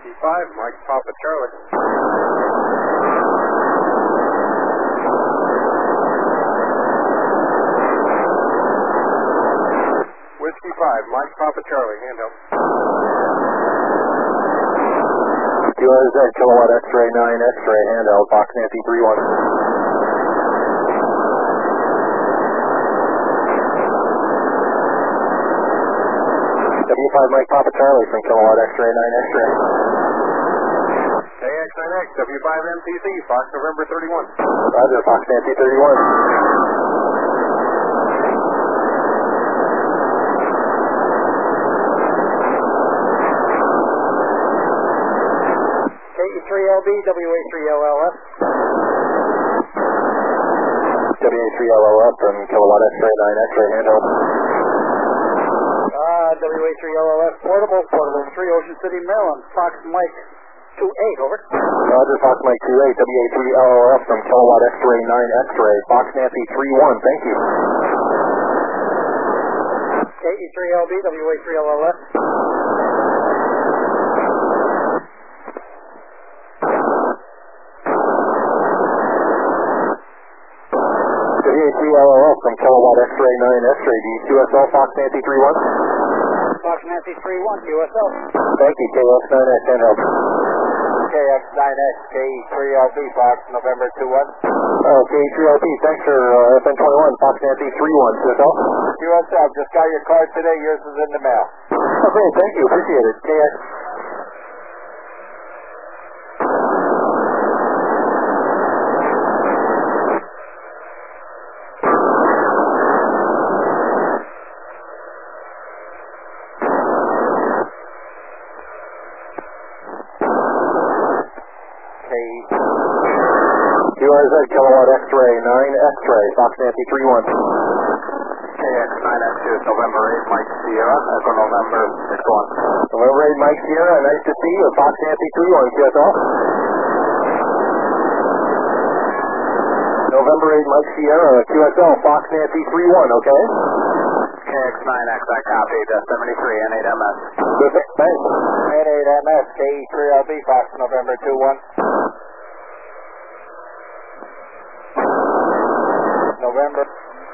Whiskey 5, Mike Papa Charlie. Whiskey 5, Mike Papa Charlie, handheld. QRZ, Kilowatt X-ray 9, X-ray, handheld, Fox Nancy 3-1. W5 Mike Papa Charlie from Kilowatt X-ray 9, X-ray. KX9X, W5 MPC, Fox November 31. Roger, Fox Nancy 31. KE3LB, WA3LLF. WA3LLF from Kilowatt X-ray 9, X-ray, handheld. WA3LLF, portable, 3 Ocean City, Maryland. Fox Mike 28, over. Roger, Fox Mike 28, WA3LLF from Kilowatt X-ray 9, X-ray, Fox Nancy 3-1, thank you. KE3LB, WA3LLF. WA3LLF from Kilowatt X-ray 9, X-ray, QSL, Fox Nancy 3-1. Fox Nancy 3-1, QSL. Thank you, KX9X, handheld. KX9X, KE3LB, Fox November 2-1. KE3LB, thanks for FN21, Fox Nancy 3-1, QSL. QSL, just got your card today, yours is in the mail. Okay, thank you, appreciate it. KX. QRZ, Kilowatt X-ray 9, X-ray, Fox Nancy 3-1. KX9X is November 8, Mike Sierra, Echo November 6-1. November 8, Mike Sierra, nice to see you, Fox Nancy 3-1, QSL. November 8, Mike Sierra, QSL, Fox Nancy 3-1, okay? KX9X, I copied, 73, N8MS. Perfect, thanks. N8MS, KE3LB, Fox November 2-1. November.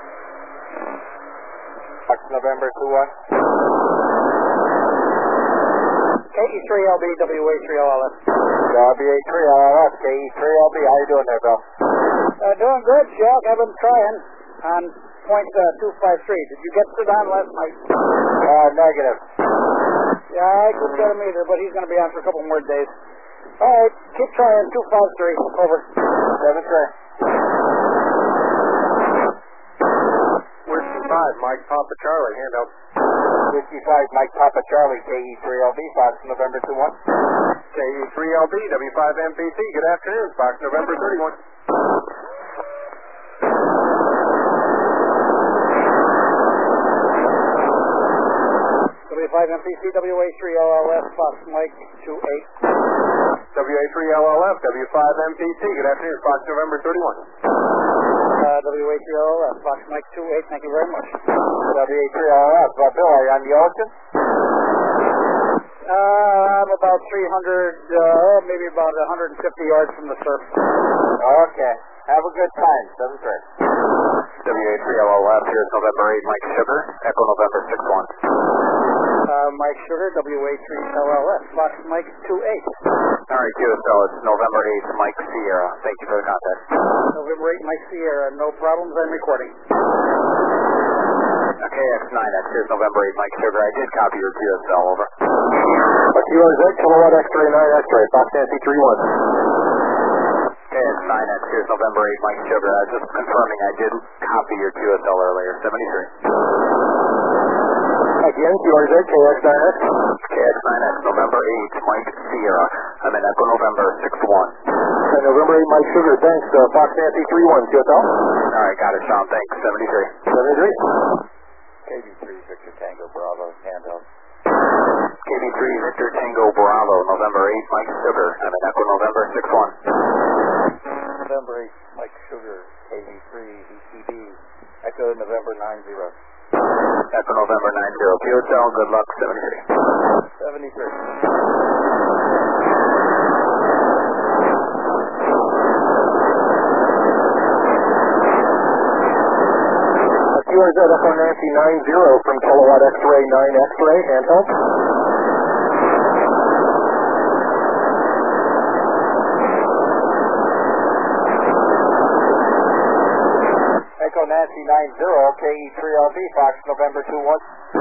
Fox November 2-1. KE3LB, WA3LLF. WA3LLF, KE3LB, how you doing there, Bill? Doing good, Chuck. I've been trying on point 253. Did you get Sedan last night? Negative. Yeah, I couldn't get him either, but he's going to be on for a couple more days. All right, keep trying. 253, over. 7-3. Whiskey 5, Mike Papa Charlie, handheld. Whiskey 5, Mike Papa Charlie, KE3LB, Fox November 2-1. KE3LB, W5 MPC, good afternoon, Fox November 31. W5 MPC, WA3LLF, Fox Mike 28. WA3LLF, W5 MPC, good afternoon, Fox November 31. WA3LLF, Fox Mike 28, thank you very much. WA3LLF, Bill, are you on the ocean? I'm about 300, maybe about 150 yards from the surf. Okay. Have a good time. 7-3. WA3LLF, here's November 8, Mike Sugar, Echo November 6-1. Mike Sugar, WA3LLF, Fox Mike 28. All right, QSL, it's November 8, Mike Sierra. Thank you for the contact. November 8, Mike Sierra. No problems, I'm recording. KX9X, here's November 8, Mike Sugar. I did copy your QSL, over. QRZ, Kilowatt X-ray 9, X-ray, Fox Nancy 3-1. KX9X, here's November 8, Mike Sugar. Just confirming I did copy your QSL earlier, 73. Again, QRZ, KX9X. KX9X, November 8, Mike Sierra. I'm in Echo November 6-1. And November 8, Mike Sugar, thanks. Fox Nancy 3-1, QSL. All right, got it, Sean. Thanks. 73. 73. KB3 Victor Tango Bravo, handheld. KB3 Victor Tango Bravo, November 8, Mike Sugar. I'm in Echo November 6-1. November 8, Mike Sugar, KB3 VCB, Echo November 90. Echo November 90. QSL, good luck, 73. 73. said Echo Nancy 90 from Kilowatt X-Ray 9 X-Ray, handheld. Echo Nancy 90, KE3LB, Fox November 21.